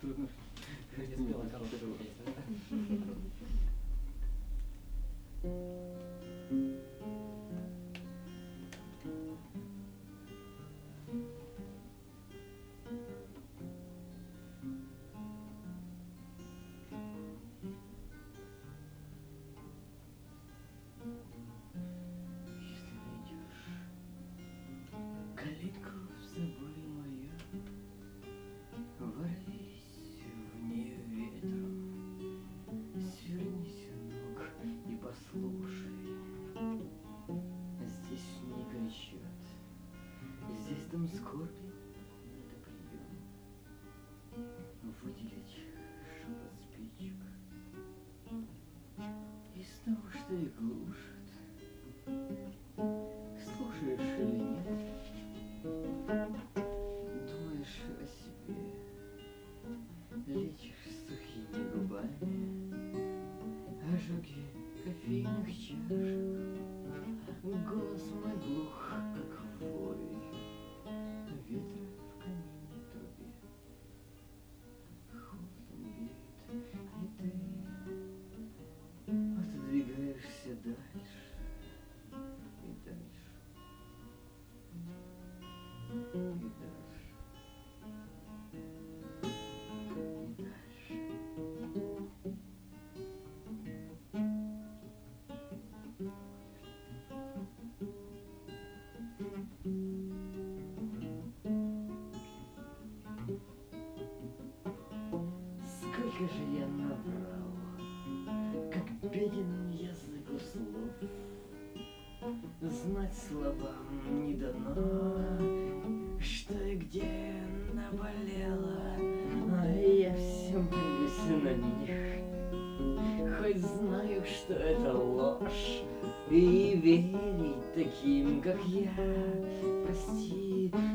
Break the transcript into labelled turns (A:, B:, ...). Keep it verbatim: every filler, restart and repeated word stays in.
A: Не спела короткую песню.
B: Калитку в заборе мою, ворвись в нее ветром, свернись в ног и послушай. Здесь не кричат, здесь дом скорби, это прием. Выделить шепот спичек и снова что и глушат. Слушаешь или нет? Думаешь о себе, лечишь сухими губами ожоги кофейных чашек. Голос мой глух, как вой ветра в каминной трубе. Холодом веет, и ты отодвигаешься дальше и дальше. И дальше, и дальше. Сколько же я набрал, как беден язык у слов. Знать словам не дано, что и где наболело, а я все молюсь на них. Хоть знаю, что это ложь, и верить таким, как я, прости,